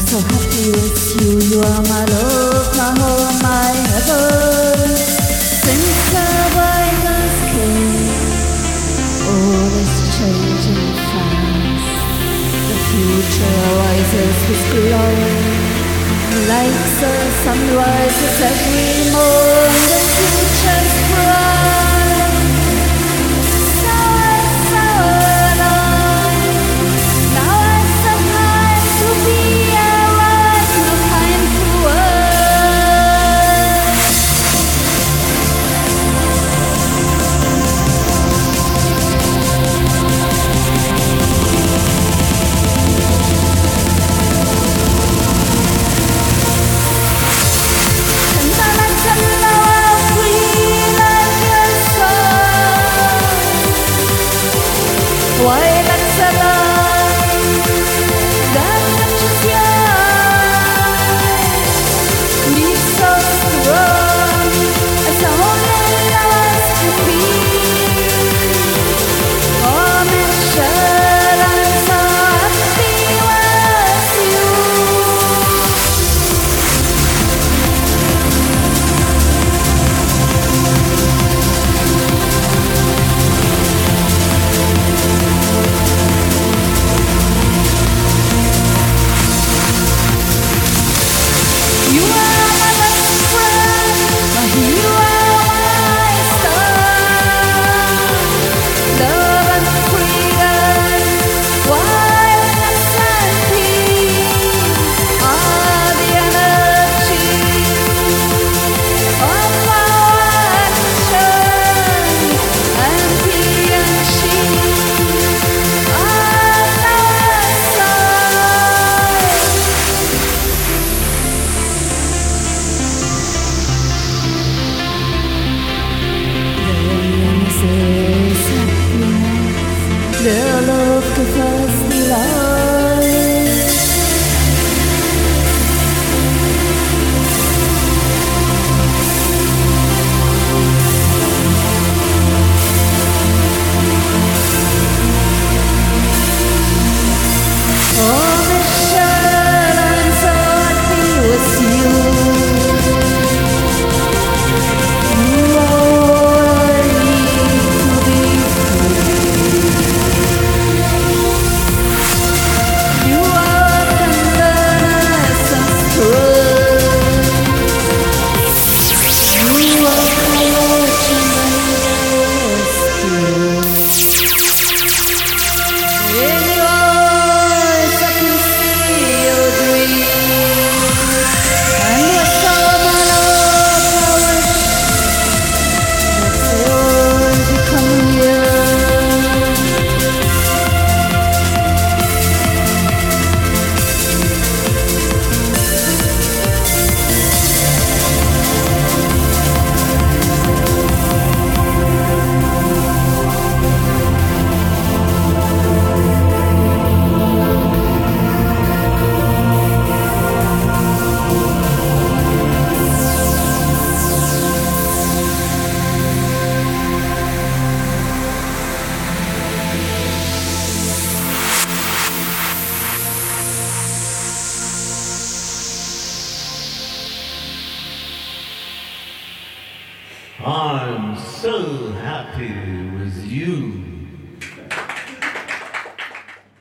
so happy with you. You are my love, my home, my heaven. Since the brightness came, all is changing fast. The future rises with glory, like the sun rises every morn. The future's bright. Why let's alive that touches your eyes? Be so strong as only lovers can be. Oh, Michelle, I'm so happy with you. You are my best friend, you are my star. Love and freedom, wildness and peace are the energy of our action. And he and she are our side. Their love gives us delight. Oh, Michelle, I'm so happy with you. You are all I need to be free. You are tenderness and strength. You are courage and rescue. In your eyes I can see your dreams. And with all my love I wish that they all become real. I'm so happy with you.